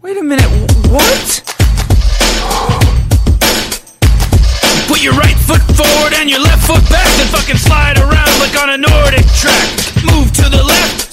Wait a minute, what? Put your right foot forward and your left foot back, then fucking slide around like on a Nordic track. Move to the left,